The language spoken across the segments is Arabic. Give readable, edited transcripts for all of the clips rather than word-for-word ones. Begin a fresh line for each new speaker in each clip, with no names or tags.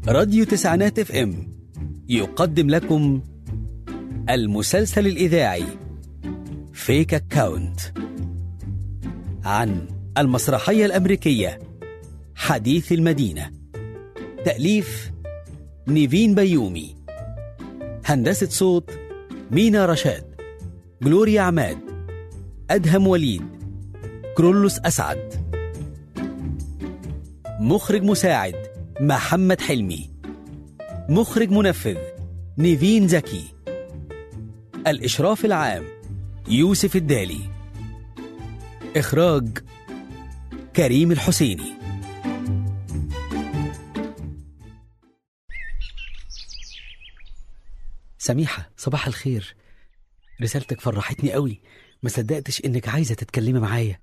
راديو تسعينات اف ام يقدم لكم المسلسل الإذاعي فيك أكاونت عن المسرحية الأمريكية حديث المدينة. تأليف نيفين بيومي، هندسة صوت مينا رشاد، جلوريا عماد، أدهم وليد، كرولوس أسعد. مخرج مساعد محمد حلمي. مخرج منفذ نيفين زكي. الإشراف العام يوسف الدالي. إخراج كريم الحسيني. سميحة، صباح الخير. رسالتك فرحتني قوي، ما صدقتش انك عايزة تتكلمي معايا.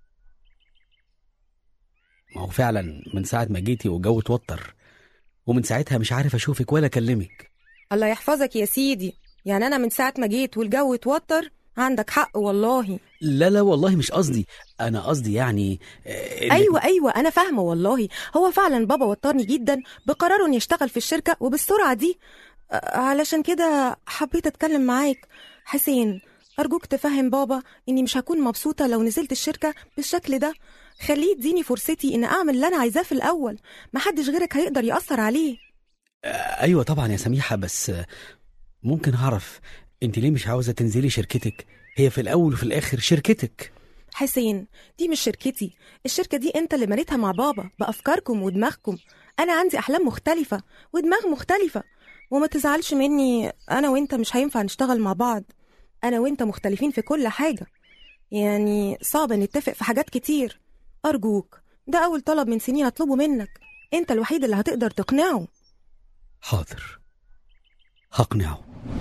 ما هو فعلا من ساعة ما جيتي والجو اتوتر، ومن ساعتها مش عارف اشوفك ولا اكلمك.
الله يحفظك يا سيدي، يعني انا من ساعة ما جيت والجو اتوتر؟ عندك حق والله.
لا والله مش قصدي، انا قصدي يعني
ايوه انا فاهمة والله. هو فعلا بابا وترني جدا بقراره انه يشتغل في الشركة وبالسرعة دي. علشان كده حبيت اتكلم معاك حسين. ارجوك تفهم بابا اني مش هكون مبسوطة لو نزلت الشركة بالشكل ده. خليه يديني فرصتي ان اعمل اللي انا عايزاه في الاول، محدش غيرك هيقدر يأثر عليه.
ايوه طبعا يا سميحة، بس ممكن اعرف انت ليه مش عاوزة تنزلي شركتك؟ هي في الاول وفي الاخر شركتك.
حسين، دي مش شركتي. الشركة دي انت اللي مريتها مع بابا بأفكاركم ودماغكم. انا عندي احلام مختلفة ودماغ مختلفة، وما تزعلش مني، انا وانت مش هينفع نشتغل مع بعض. انا وانت مختلفين في كل حاجة، يعني صعب نتفق في حاجات كتير. ارجوك، ده اول طلب من سنين اطلبه منك، انت الوحيد اللي هتقدر تقنعه.
حاضر، هقنعه.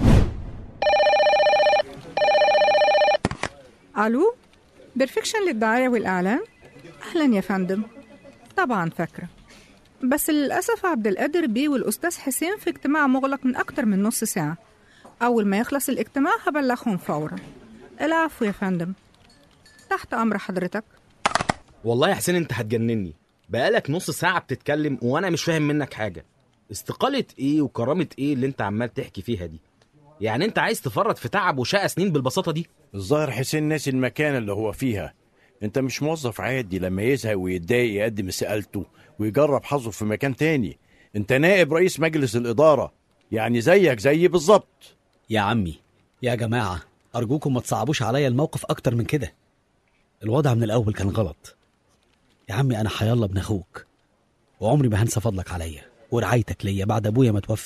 ألو، بيرفكشن للدعاية والإعلان. أهلا يا فندم، طبعا فاكرة، بس للأسف عبد القادر بيه والأستاذ حسين في اجتماع مغلق من أكتر من نص ساعة. أول ما يخلص الاجتماع هبلغهم فورا. العفو يا فندم، تحت أمر حضرتك.
والله يا حسين انت هتجنني، بقالك نص ساعة بتتكلم وانا مش فاهم منك حاجة. استقالة ايه وكرامة ايه اللي انت عمال تحكي فيها دي؟ يعني انت عايز تفرط في تعب وشقى سنين بالبساطة دي؟
الظاهر حسين ناسي المكان اللي هو فيها. انت مش موظف عادي لما يزهق ويتضايق يقدم استقالته ويجرب حظه في مكان تاني. انت نائب رئيس مجلس الإدارة، يعني زيك زيي بالظبط.
يا عمي، يا جماعة، أرجوكم ما تصعبوش عليا الموقف أكتر من كده. الوضع من الأول كان غلط. يا عمي، أنا حيالله ابن أخوك، وعمري ما هنسى فضلك عليا ورعايتك ليا بعد أبويا ما توفى.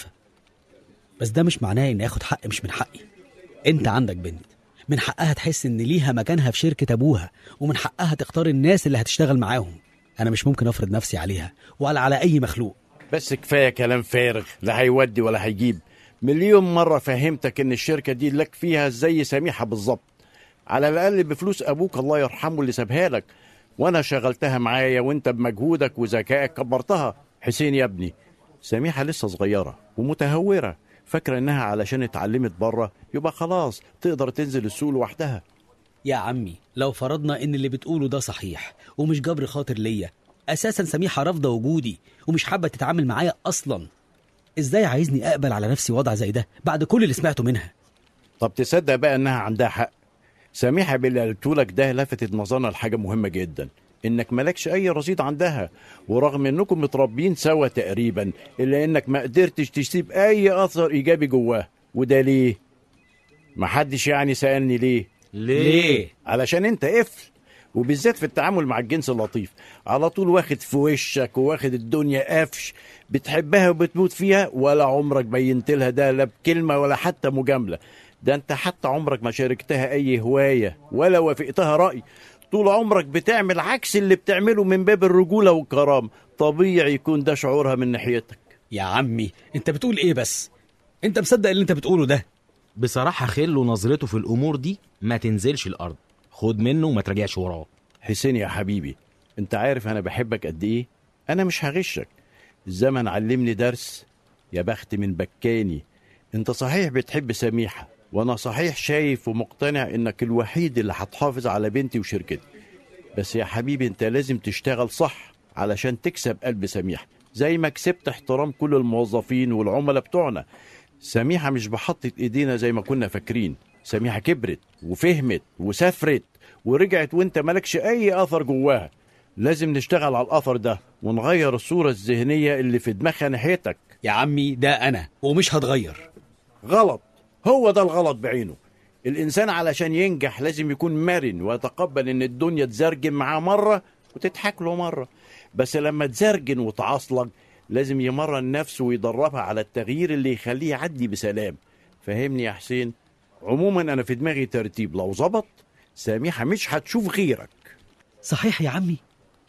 بس ده مش معناه إني أخد حق مش من حقي. أنت عندك بنت، من حقها تحس إن ليها مكانها في شركة أبوها، ومن حقها تختار الناس اللي هتشتغل معاهم. أنا مش ممكن أفرض نفسي عليها ولا على أي مخلوق.
بس كفاية كلام فارغ لا هيودي ولا هيجيب. مليون مرة فهمتك إن الشركة دي لك فيها زي سميحة بالظبط، على الأقل بفلوس أبوك الله يرحمه اللي سابها لك، وأنا شغلتها معايا وأنت بمجهودك وذكائك كبرتها. حسين يا ابني، سميحة لسه صغيرة ومتهورة، فاكرة إنها علشان اتعلمت بره يبقى خلاص تقدر تنزل السوق لوحدها.
يا عمي، لو فرضنا إن اللي بتقوله ده صحيح ومش جبر خاطر ليا، أساسا سميحة رافضة وجودي ومش حابة تتعامل معايا أصلا. إزاي عايزني أقبل على نفسي وضع زي ده بعد كل اللي سمعته منها؟
طب تصدق بقى إنها عندها حق. سميحة باللي قلتولك ده لفتت نظرنا لحاجة مهمة جدا، إنك مالكش أي رصيد عندها، ورغم إنكم متربيين سوا تقريبا إلا إنك ما قدرتش تسيب أي أثر إيجابي جواه. وده ليه؟ محدش يعني سألني ليه؟ علشان أنت قفل، وبالذات في التعامل مع الجنس اللطيف، على طول واخد في وشك وواخد الدنيا قفش، بتحبها وبتموت فيها، ولا عمرك بينت لها ده لا بكلمة ولا حتى مجاملة. ده انت حتى عمرك ما شاركتها اي هواية ولا وافقتها رأي، طول عمرك بتعمل عكس اللي بتعمله من باب الرجولة والكرامة. طبيعي يكون ده شعورها من ناحيتك.
يا عمي، انت بتقول ايه بس؟ انت مصدق اللي انت بتقوله ده؟
بصراحة خله نظرته في الأمور دي ما تنزلش الأرض، خد منه وما تراجعش وراه.
حسين يا حبيبي، انت عارف انا بحبك قد ايه. انا مش هغشك، الزمن علمني درس، يا بخت من بكاني. انت صحيح بتحب سميحة، وانا صحيح شايف ومقتنع انك الوحيد اللي هتحافظ على بنتي وشركتي، بس يا حبيبي انت لازم تشتغل صح علشان تكسب قلب سميحة زي ما كسبت احترام كل الموظفين والعملاء بتوعنا. سميحة مش بحطت ايدينا زي ما كنا فاكرين. سميحة كبرت وفهمت وسافرت ورجعت وانت مالكش اي اثر جواها. لازم نشتغل على الاثر ده ونغير الصورة الذهنية اللي في دماغها ناحيتك.
يا عمي ده أنا ومش هتغير.
غلط، هو ده الغلط بعينه. الإنسان علشان ينجح لازم يكون مرن ويتقبل إن الدنيا تزرجن معاه مرة وتضحك له مرة. بس لما تزرجن وتعصلج لازم يمرن نفسه ويدربها على التغيير اللي يخليه يعدي بسلام. فهمني يا حسين؟ عموما أنا في دماغي ترتيب لو ظبط سميحة مش هتشوف غيرك.
صحيح يا عمي،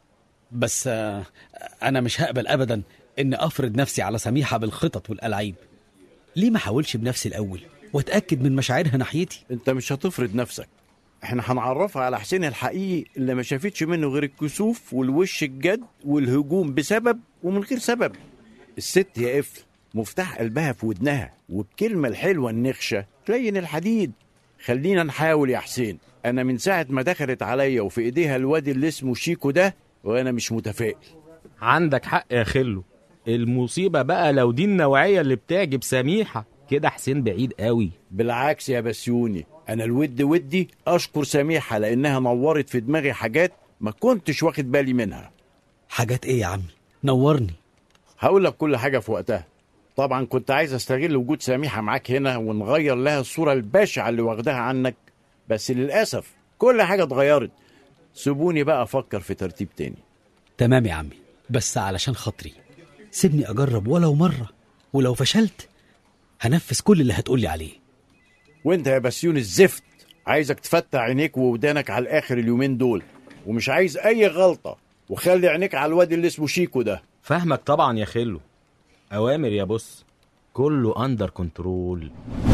بس أنا مش هقبل أبدا إن أفرض نفسي على سميحة بالخطط والألعاب. ليه ما حاولش بنفسي الأول واتأكد من مشاعرها ناحيتي؟
انت مش هتفرض نفسك، احنا هنعرفها على حسين الحقيقي اللي ما شافتش منه غير الكسوف والوش الجد والهجوم بسبب ومن غير سبب. الست يا قفل مفتاح قلبها في ودنها، والكلمة الحلوة النخشة تلين الحديد. خلينا نحاول يا حسين. انا من ساعة ما دخلت عليا وفي ايديها الواد اللي اسمه شيكو ده وانا مش متفائل.
عندك حق يا خلو، المصيبة بقى لو دي النوعية اللي بتعجب سميحة كده حسين بعيد قوي.
بالعكس يا بسيوني، انا ودي اشكر سميحة لانها نورت في دماغي حاجات ما كنتش واخد بالي منها.
حاجات ايه يا عمي؟ نورني.
هقول لك كل حاجة في وقتها. طبعا كنت عايز استغل وجود سميحة معاك هنا ونغير لها الصورة البشعة اللي واخداها عنك، بس للأسف كل حاجة اتغيرت. سيبوني بقى افكر في ترتيب تاني.
تمام يا عمي، بس علشان خاطري سيبني اجرب ولو مرة، ولو فشلت هنفذ كل اللي هتقولي عليه.
وانت يا بسيون الزفت عايزك تفتح عينيك وودانك على الاخر اليومين دول، ومش عايز اي غلطة، وخلي عينيك على الواد اللي اسمه شيكو ده.
فاهمك طبعا يا خلو، اوامر يا بص، كله اندر كنترول.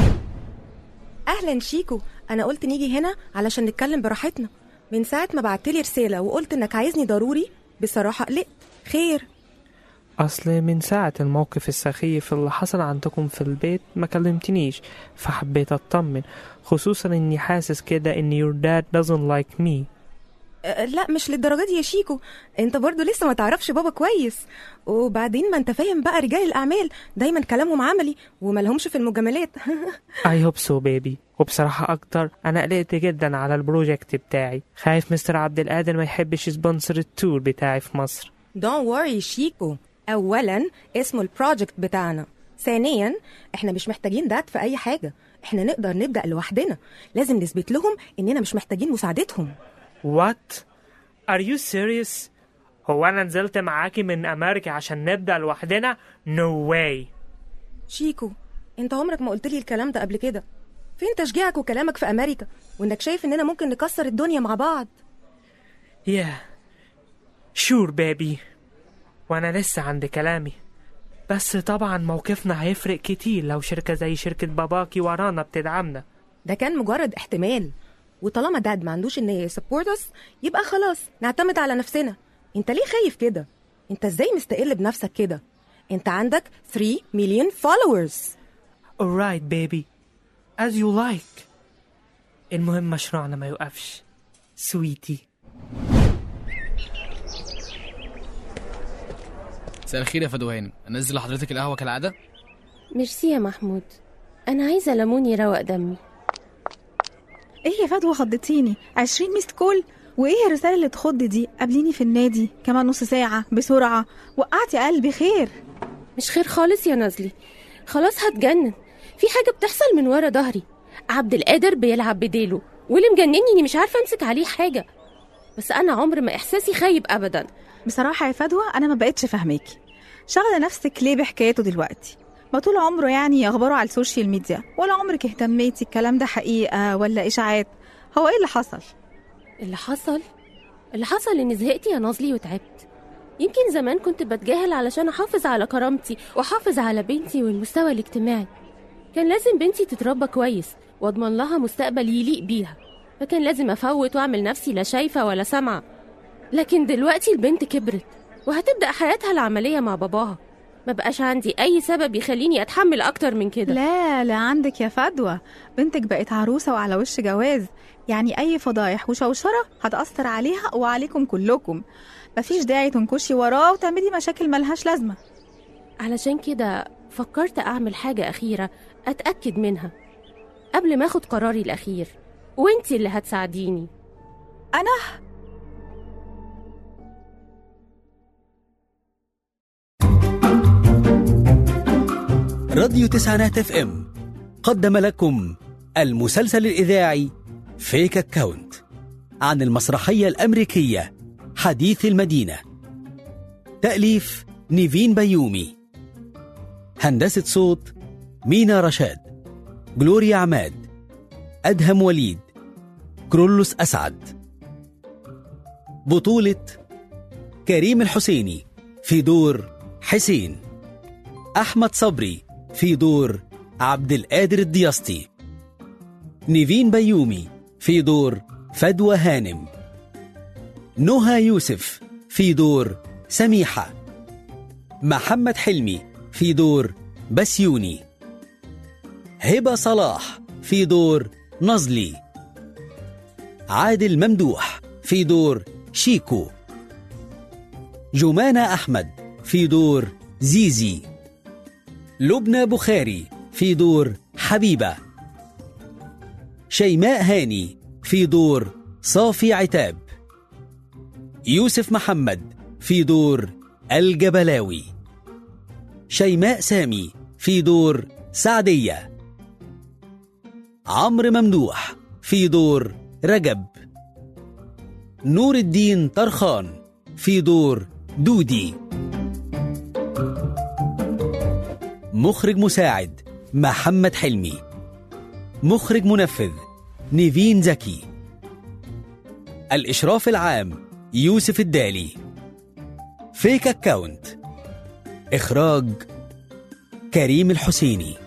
اهلا شيكو، انا قلت نيجي هنا علشان نتكلم براحتنا. من ساعة ما بعتلي رسالة وقلت انك عايزني ضروري بصراحة قلقت. خير؟
أصل من ساعة الموقف السخيف اللي حصل عندكم في البيت ما كلمتنيش، فحبيت أطمن، خصوصا إني حاسس كده إن your dad doesn't like me.
لا مش للدرجة دي يا شيكو، انت برضو لسه ما تعرفش بابا كويس. وبعدين ما انت فاهم بقى، رجال الأعمال دايما كلامهم عملي وملهمش في المجاملات.
I hope so baby. وبصراحة أكتر أنا قلقت جدا على البروجكت بتاعي، خايف مستر عبد القادر ما يحبش يسبونسر التور بتاعي في مصر.
Don't worry شيكو، أولا اسمه البروجكت بتاعنا، ثانيا احنا مش محتاجين دات في أي حاجة، احنا نقدر نبدأ لوحدنا. لازم نثبت لهم إننا مش محتاجين مساعدتهم.
What? Are you serious? هو أنا نزلت معاكي من أمريكا عشان نبدأ لوحدنا؟ No way.
شيكو انت عمرك ما قلت لي الكلام ده قبل كده. فين تشجيعك وكلامك في أمريكا وإنك شايف إننا ممكن نكسر الدنيا مع بعض؟
Yeah sure baby. وأنا لسه عند كلامي، بس طبعا موقفنا هيفرق كتير لو شركة زي شركة باباكي ورانا بتدعمنا.
ده كان مجرد احتمال، وطالما داد ما عندوش إن يسبورت us يبقى خلاص نعتمد على نفسنا. انت ليه خايف كده؟ انت ازاي مستقل بنفسك كده؟ انت عندك 3 مليون followers.
Alright baby as you like. المهم مشروعنا ما يوقفش سويتي.
مساء الخير يا فدوهان، انزل لحضرتك القهوه كالعاده؟
ميرسي يا محمود، انا عايزه ليمون يروق دمي.
ايه يا فدوى خضتيني؟ 20 ميست كول؟ وايه الرساله اللي تخض دي؟ قابليني في النادي كمان نص ساعه بسرعه، وقعتي قلبي. خير؟
مش خير خالص يا نازلي، خلاص هتجنن. في حاجه بتحصل من ورا ظهري، عبد القادر بيلعب بديله، واللي مجنني اني مش عارفه امسك عليه حاجه. بس انا عمر ما احساسي خايب ابدا.
بصراحه يا فدوى انا ما بقتش فاهماكي، شغله نفسك ليه بحكايته دلوقتي؟ ما طول عمره يعني اخباره على السوشيال ميديا، ولا عمرك اهتميتي الكلام ده حقيقه ولا اشاعات؟ هو ايه اللي حصل؟
اللي حصل اني زهقت يا نازلي وتعبت. يمكن زمان كنت بتجاهل علشان احافظ على كرامتي واحافظ على بنتي والمستوى الاجتماعي. كان لازم بنتي تتربى كويس واضمن لها مستقبل يليق بيها، فكان لازم افوت واعمل نفسي لا شايفه ولا سامعه. لكن دلوقتي البنت كبرت وهتبدأ حياتها العملية مع باباها، ما بقاش عندي أي سبب يخليني أتحمل أكتر من كده.
لا عندك يا فدوى، بنتك بقت عروسة وعلى وش جواز، يعني أي فضايح وشوشرة هتأثر عليها وعليكم كلكم. مفيش داعي تنكشي وراه وتعملي مشاكل ملهاش لازمة.
علشان كده فكرت أعمل حاجة أخيرة أتأكد منها قبل ما أخد قراري الأخير، وإنتي اللي هتساعديني.
أنا
راديو تسعينات اف ام قدم لكم المسلسل الإذاعي فيك أكاونت عن المسرحية الأمريكية حديث المدينة. تأليف نيفين بيومي، هندسة صوت مينا رشاد، جلوريا عماد، أدهم وليد، كرولوس أسعد. بطولة كريم الحسيني في دور حسين، أحمد صبري في دور عبد القادر الدياسطي، نيفين بيومي في دور فدوى هانم، نهى يوسف في دور سميحة، محمد حلمي في دور بسيوني، هبة صلاح في دور نزلي، عادل ممدوح في دور شيكو، جمانة أحمد في دور زيزي، لبنى بخاري في دور حبيبة، شيماء هاني في دور صافي عتاب، يوسف محمد في دور الجبلاوي، شيماء سامي في دور سعدية، عمرو ممدوح في دور رجب، نور الدين طرخان في دور دودي. مخرج مساعد محمد حلمي، مخرج منفذ نيفين زكي، الإشراف العام يوسف الدالي. فيك أكاونت، إخراج كريم الحسيني.